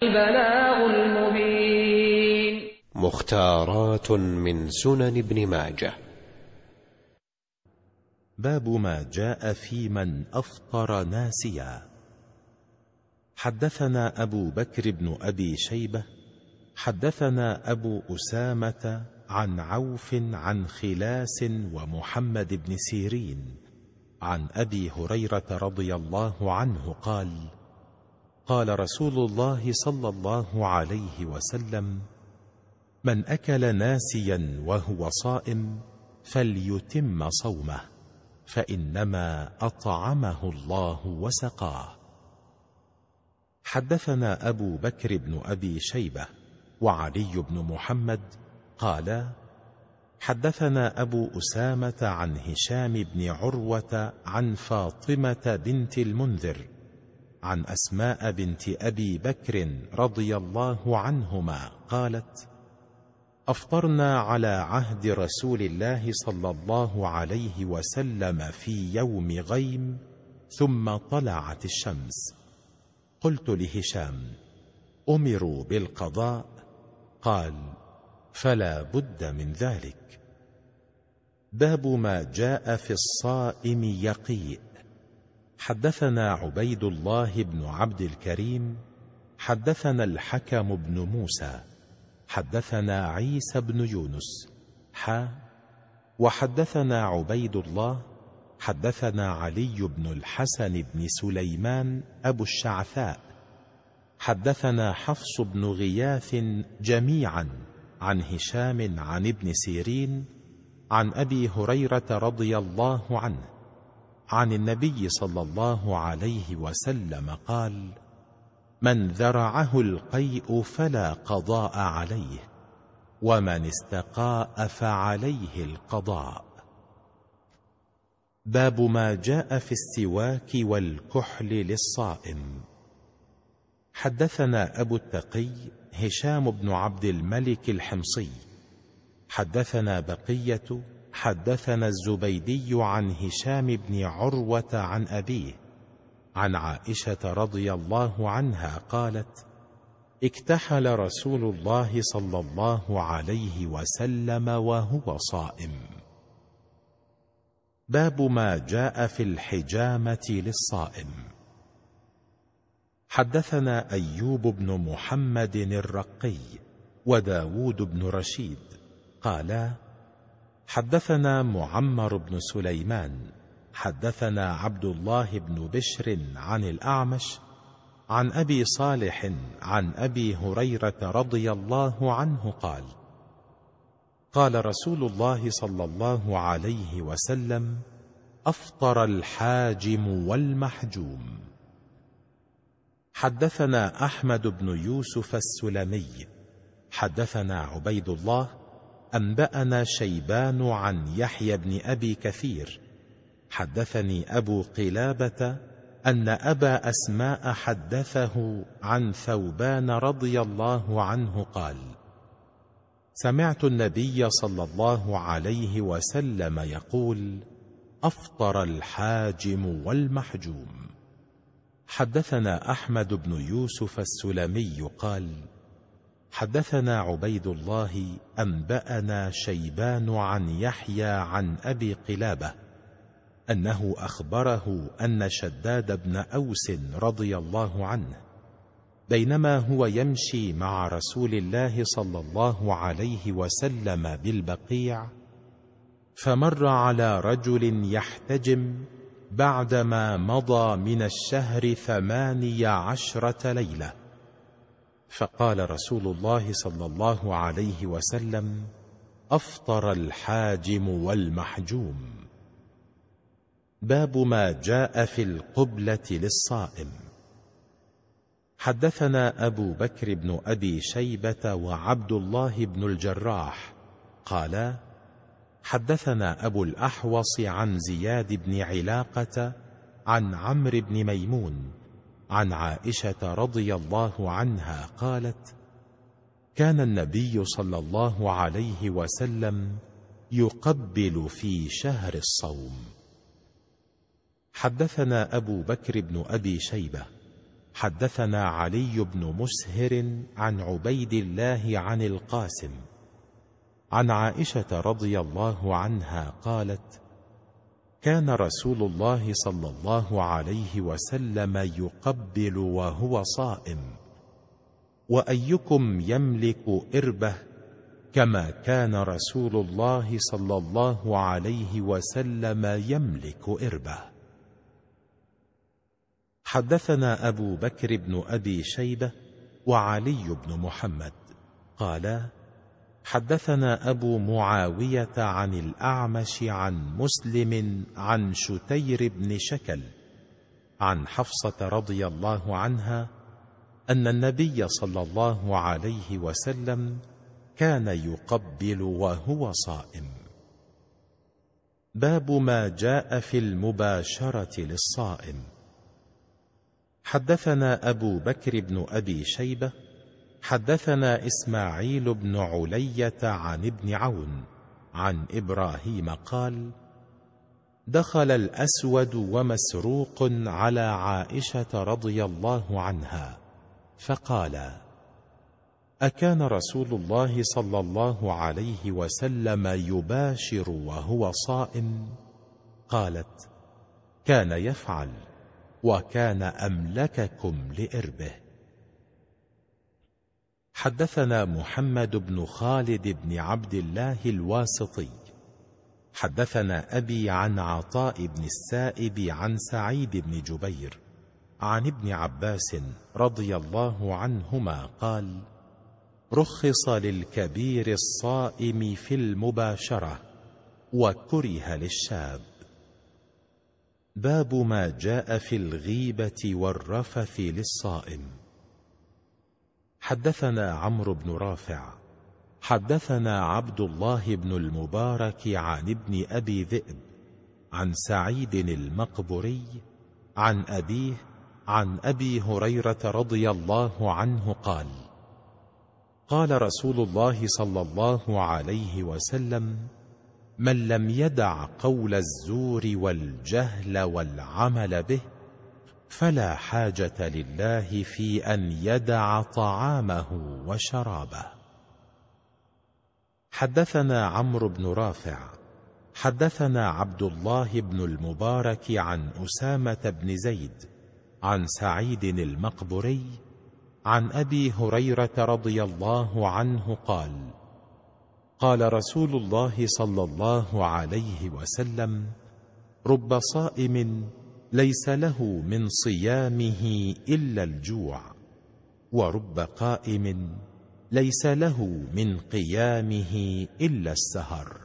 البلاغ المبين. مختارات من سنن ابن ماجه. باب ما جاء في من أفطر ناسيا. حدثنا أبو بكر بن أبي شيبة حدثنا أبو أسامة عن عوف عن خلاس ومحمد بن سيرين عن أبي هريرة رضي الله عنه قال: قال رسول الله صلى الله عليه وسلم: من أكل ناسيا وهو صائم فليتم صومه، فإنما أطعمه الله وسقاه. حدثنا أبو بكر بن أبي شيبة وعلي بن محمد قال: حدثنا أبو أسامة عن هشام بن عروة عن فاطمة بنت المنذر عن أسماء بنت أبي بكر رضي الله عنهما قالت: أفطرنا على عهد رسول الله صلى الله عليه وسلم في يوم غيم ثم طلعت الشمس. قلت لهشام: أمروا بالقضاء؟ قال: فلا بد من ذلك. باب ما جاء في الصائم يقيء. حدثنا عبيد الله بن عبد الكريم حدثنا الحكم بن موسى حدثنا عيسى بن يونس وحدثنا عبيد الله حدثنا علي بن الحسن بن سليمان أبو الشعثاء حدثنا حفص بن غياث جميعا عن هشام عن ابن سيرين عن أبي هريرة رضي الله عنه عن النبي صلى الله عليه وسلم قال: من ذرعه القيء فلا قضاء عليه، ومن استقاء فعليه القضاء. باب ما جاء في السواك والكحل للصائم. حدثنا أبو التقي هشام بن عبد الملك الحمصي حدثنا بقية حدثنا الزبيدي عن هشام بن عروة عن أبيه عن عائشة رضي الله عنها قالت: اكتحل رسول الله صلى الله عليه وسلم وهو صائم. باب ما جاء في الحجامة للصائم. حدثنا أيوب بن محمد الرقي وداود بن رشيد قالا: حدثنا معمر بن سليمان حدثنا عبد الله بن بشر عن الأعمش عن أبي صالح عن أبي هريرة رضي الله عنه قال: قال رسول الله صلى الله عليه وسلم: أفطر الحاجم والمحجوم. حدثنا أحمد بن يوسف السلمي حدثنا عبيد الله أنبأنا شيبان عن يحيى بن أبي كثير حدثني أبو قلابة أن أبا أسماء حدثه عن ثوبان رضي الله عنه قال: سمعت النبي صلى الله عليه وسلم يقول: أفطر الحاجم والمحجوم. حدثنا أحمد بن يوسف السلمي قال: حدثنا عبيد الله أنبأنا شيبان عن يحيى عن أبي قلابة أنه أخبره أن شداد بن أوس رضي الله عنه بينما هو يمشي مع رسول الله صلى الله عليه وسلم بالبقيع فمر على رجل يحتجم بعدما مضى من الشهر 18 ليلة، فقال رسول الله صلى الله عليه وسلم: أفطر الحاجم والمحجوم. باب ما جاء في القبلة للصائم. حدثنا أبو بكر بن أبي شيبة وعبد الله بن الجراح قالا: حدثنا أبو الأحوص عن زياد بن علاقة عن عمرو بن ميمون عن عائشة رضي الله عنها قالت: كان النبي صلى الله عليه وسلم يقبل في شهر الصوم. حدثنا أبو بكر بن أبي شيبة حدثنا علي بن مسهر عن عبيد الله عن القاسم عن عائشة رضي الله عنها قالت: كان رسول الله صلى الله عليه وسلم يقبل وهو صائم، وأيكم يملك إربه كما كان رسول الله صلى الله عليه وسلم يملك إربه. حدثنا أبو بكر بن أبي شيبة وعلي بن محمد قالا: حدثنا أبو معاوية عن الأعمش عن مسلم عن شتير بن شكل عن حفصة رضي الله عنها أن النبي صلى الله عليه وسلم كان يقبل وهو صائم. باب ما جاء في المباشرة للصائم. حدثنا أبو بكر بن أبي شيبة حدثنا إسماعيل بن علية عن ابن عون عن إبراهيم قال: دخل الأسود ومسروق على عائشة رضي الله عنها فقالا: أكان رسول الله صلى الله عليه وسلم يباشر وهو صائم؟ قالت: كان يفعل، وكان أملككم لإربه. حدثنا محمد بن خالد بن عبد الله الواسطي حدثنا أبي عن عطاء بن السائب عن سعيد بن جبير عن ابن عباس رضي الله عنهما قال: رخص للكبير الصائم في المباشرة وكره للشاب. باب ما جاء في الغيبة والرفث للصائم. حدثنا عمرو بن رافع حدثنا عبد الله بن المبارك عن ابن أبي ذئب عن سعيد المقبري عن أبيه عن أبي هريرة رضي الله عنه قال: قال رسول الله صلى الله عليه وسلم: من لم يدع قول الزور والجهل والعمل به فلا حاجة لله في أن يدع طعامه وشرابه. حدثنا عمرو بن رافع حدثنا عبد الله بن المبارك عن أسامة بن زيد عن سعيد المقبري عن أبي هريرة رضي الله عنه قال: قال رسول الله صلى الله عليه وسلم: رب صائم ليس له من صيامه إلا الجوع، ورب قائم ليس له من قيامه إلا السهر.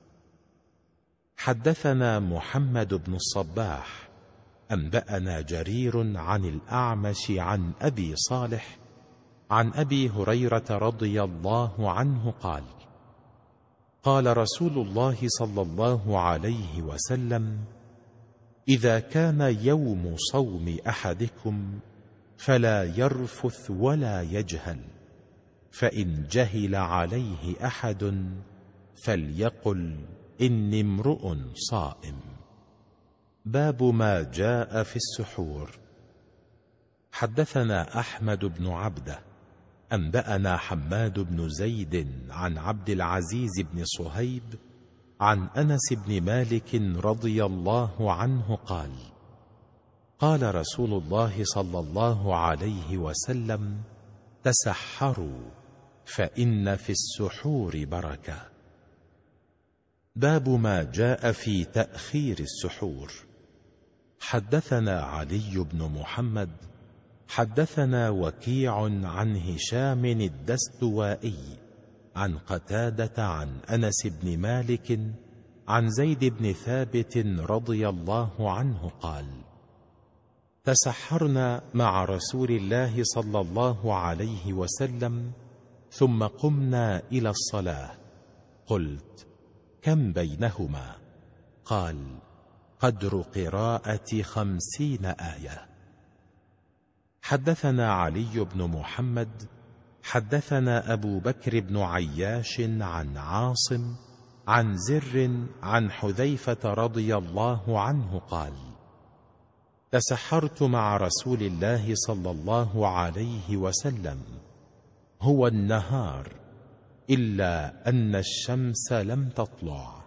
حدثنا محمد بن الصباح أنبأنا جرير عن الأعمش عن أبي صالح عن أبي هريرة رضي الله عنه قال: قال رسول الله صلى الله عليه وسلم: إذا كان يوم صوم أحدكم فلا يرفث ولا يجهل، فإن جهل عليه أحد فليقل إني امرؤ صائم. باب ما جاء في السحور. حدثنا أحمد بن عبده أنبأنا حماد بن زيد عن عبد العزيز بن صهيب عن أنس بن مالك رضي الله عنه قال: قال رسول الله صلى الله عليه وسلم: تسحروا فإن في السحور بركة. باب ما جاء في تأخير السحور. حدثنا علي بن محمد حدثنا وكيع عن هشام الدستوائي عن قتادة عن أنس بن مالك عن زيد بن ثابت رضي الله عنه قال: تسحرنا مع رسول الله صلى الله عليه وسلم ثم قمنا إلى الصلاة. قلت: كم بينهما؟ قال: قدر قراءة 50 آية. حدثنا علي بن محمد حدثنا أبو بكر بن عياش عن عاصم عن زر عن حذيفة رضي الله عنه قال: تسحرت مع رسول الله صلى الله عليه وسلم، هو النهار إلا أن الشمس لم تطلع.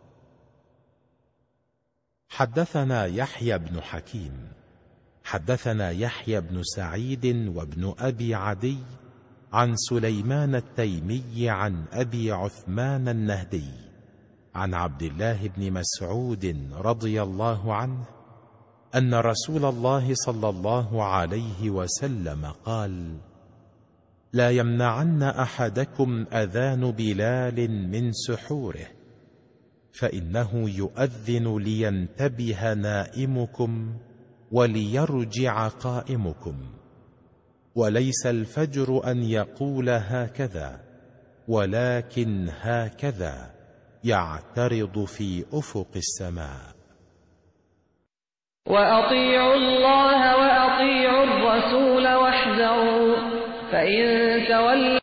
حدثنا يحيى بن حكيم حدثنا يحيى بن سعيد وابن أبي عدي عن سليمان التيمي عن أبي عثمان النهدي عن عبد الله بن مسعود رضي الله عنه أن رسول الله صلى الله عليه وسلم قال: لا يمنعن أحدكم أذان بلال من سحوره، فإنه يؤذن لينتبه نائمكم وليرجع قائمكم، وليس الفجر أن يقول هكذا، ولكن هكذا يعترض في أفق السماء. وأطيعوا الله وأطيعوا الرسول واحذروا، فإن تولوا